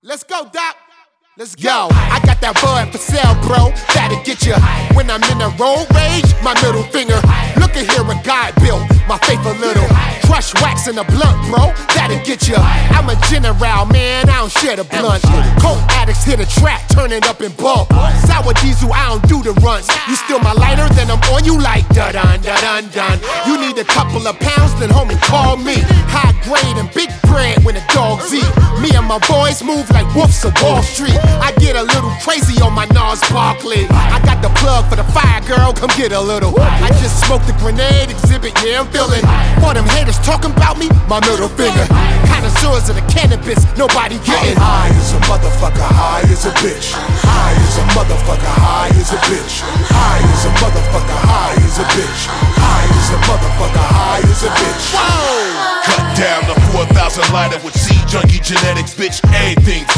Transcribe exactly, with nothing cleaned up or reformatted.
Let's go, Doc. Let's go. Yo, I got that bud for sale, bro. That'll get you. When I'm in a road rage, my middle finger. Look at here, a guy built my faith a little. Crush wax in a blunt, bro. That'll get you. I'm a general, man. I don't share the blunt. Coke addicts hit a track, turn it up and bump. Sour diesel, I don't do the runs. You steal my lighter, then I'm on you like da dun da dun dun. You need a couple of pounds, then homie call me. High grade and big bread when the dogs eat. Me and my boys move like wolves of Wall Street. I get a little crazy on my Nas Barkley. I got the plug for the fire, girl, come get a little. I just smoked the grenade exhibit, yeah, I'm feeling. For them haters talking about me, my middle finger. Connoisseurs of the cannabis, nobody getting. High as a motherfucker, high as a bitch. High as a motherfucker, high as a bitch. High as a motherfucker, high as a bitch. High as a motherfucker, high as a bitch. Whoa! Cut down the four thousand lighter with C junkie genetics, bitch. Everything